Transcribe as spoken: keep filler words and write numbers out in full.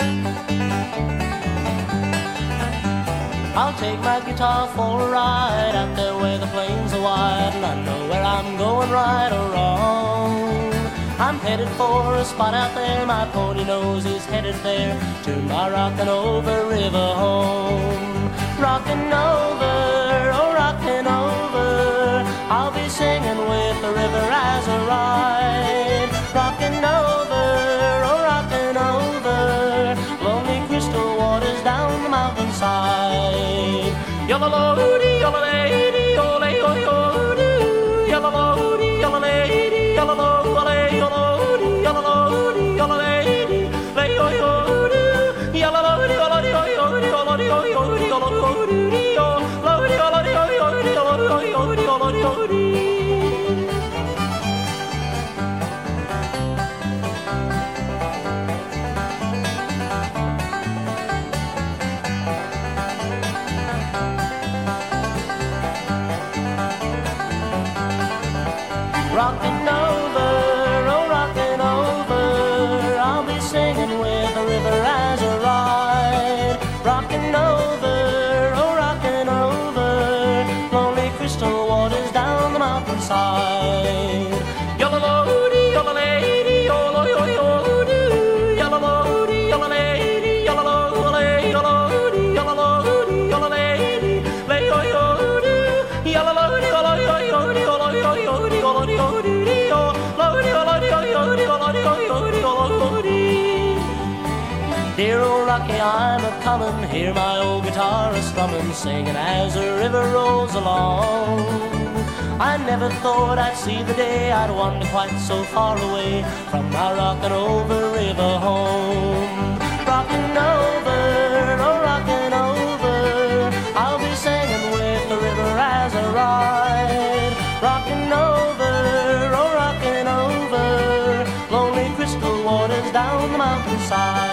I'll take my guitar for a ride out there where the plains are wide, and I know where I'm going, right or wrong. I'm headed for a spot out there, my pony knows he's headed there, to my rockin' over river home. Rockin' over, oh rockin' over, I'll be singing with the river as I ride. Rockin' over, oh rockin' over, lonely crystal waters down the mountainside. Yalla-lo-dee, yalla-lady, ole-oy-o-doo, yalla-lo-dee, yalla-lady, yalla-lo-ole, yalla-lo-dee, yalla-lo-dee, yalla-lady, lay-oy-o-doo, yalla-lo-dee, yalla-dee, yalla-dee, yalla-dee, yalla-dee, yalla-dee, yalla-dee, yalla-dee, yalla-dee, yalla-dee. Rockin' over, oh rockin' over, I'll be singing with the river as I ride. Rockin' over, oh rockin' over, lonely crystal waters down the mountainside. Yalla-lo-dee, yalla-lady, yalla-lo-yo-yo-doo, yalla-lo-dee, yalla-lady, yalla-lo-ole, yalla-lo-dee, yalla-lo-dee, yalla-lady, lay-yo-yo-doo, yalla-lo-dee, yalla-yo-yo-doo, yalla-yo-yo-doo, dear old Rocky, I'm a-comin', hear my old guitar a-strummin', singin' as the river rolls along. I never thought I'd see the day I'd wander quite so far away from my rockin' over river home. Rockin' over, oh rockin' over, I'll be singin' with the river as I ride. Rockin' over, oh rockin' over, lonely crystal waters down the mountainside.